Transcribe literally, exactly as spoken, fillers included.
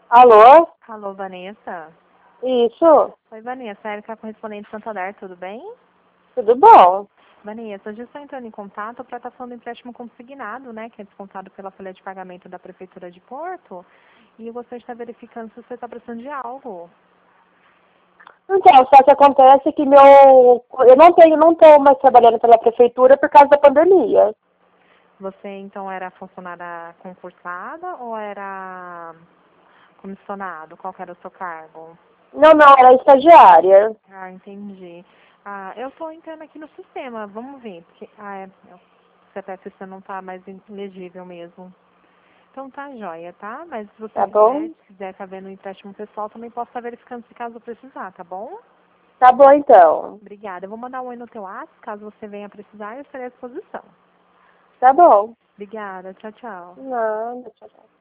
Alô? Alô, Vanessa? Isso? Oi, Vanessa. Érica, correspondente Santander, tudo bem? Tudo bom? Vanessa, hoje estou entrando em contato para estar falando do empréstimo consignado, né, que é descontado pela folha de pagamento da Prefeitura de Porto. E eu gostaria de estar verificando se você está precisando de algo. Então, só que acontece que meu... Eu não tenho, não estou mais trabalhando pela prefeitura por causa da pandemia. Você, então, era funcionária concursada ou era comissionado? Qual que era o seu cargo? Não, não, era estagiária. Ah, entendi. Ah, eu estou entrando aqui no sistema, vamos ver. Porque, ah, é, o C P F você não está mais elegível mesmo. Então tá joia, tá? Mas se você Tá quiser, bom? se quiser estar vendo o empréstimo pessoal, também posso estar verificando se caso precisar, tá bom? Tá bom, então. Obrigada. Eu vou mandar um oi no teu WhatsApp, caso você venha precisar, eu estarei à disposição. Tá bom. Obrigada. Tchau, tchau. Não, tchau, tchau.